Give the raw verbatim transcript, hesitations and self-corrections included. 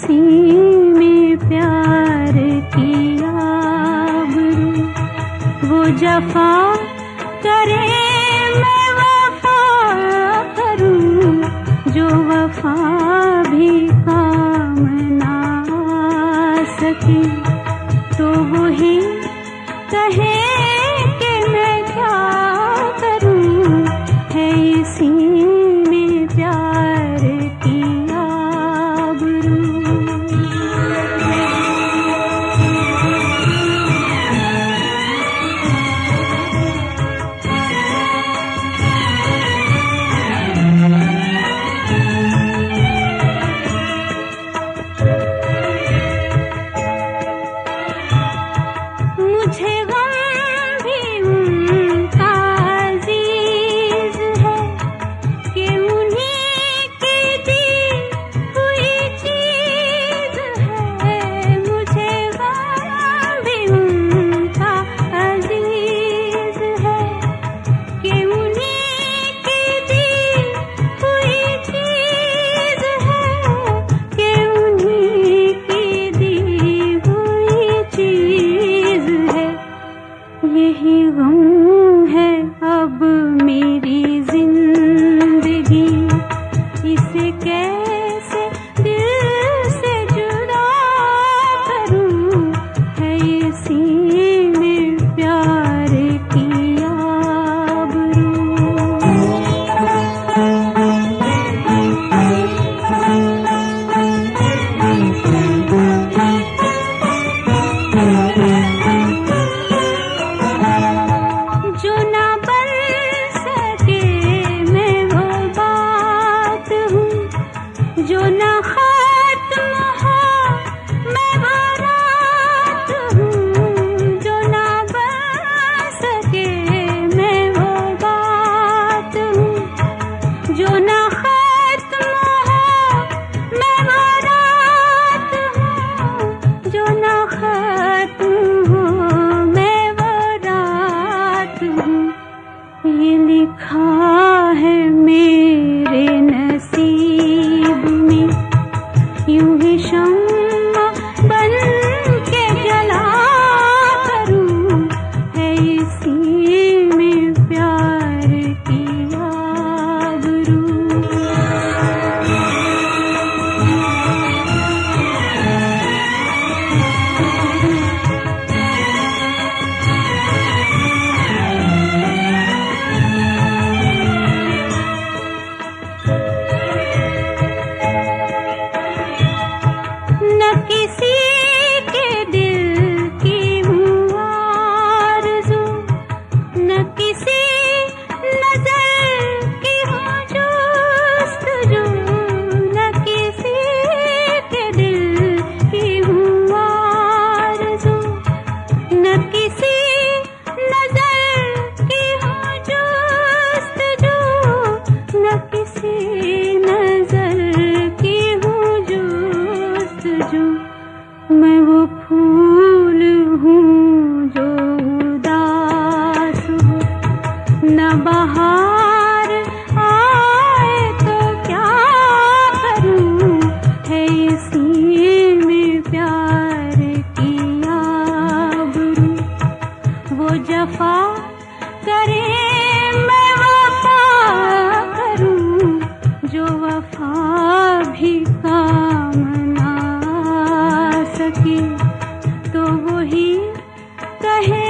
इसी में प्यार किया आबरू। वो जफा करे मैं वफा करूं, जो वफा भी काम ना आ सके तो वही कहे कि मैं क्या करूं, है इसी में प्यार किया आबरू। मुझे गम भी उनका अजीज है कि उन्हीं की दी हुई चीज है। मुझे गम भी उनका अजीज है कि उन्हीं की दी हुई चीज है, कि उन्हीं की दी हुई चीज है। यही गम है अब मेरी जिंदगी, इसे कैसे दिल से जुदा करूं, है इसी में प्यार किया आबरू। जो ना बन सके मैं वो बात हूँ, जो ना खत्म हो मैं वो रात हूँ। जो ना बन सके मैं वो बात हूँ, जो ना खत्म हो मैं वो रात हूँ। जो ना खत्म हो मैं वो रात हूँ। ये लिखा है मेरे नसीब में, यूं ही शम्मा बन के जला करूं, है इसी में प्यार किया आबरू। न किसी के दिल की हूँ आरज़ू, न किसी नज़र की हूँ जुस्तजू। न किसी के दिल की हूँ आरज़ू, न किसी नज़र की हूँ जुस्तजू। न किसी नज़र की हूँ जुस्तजू। मैं वो फूल हूँ जो उदास हो, न बहार आए तो क्या करूं, है इसी में प्यार किया आबरू। वो जफा करे मैं वफा करूं, जो वफा भी काम ना आ सके तो वही कहे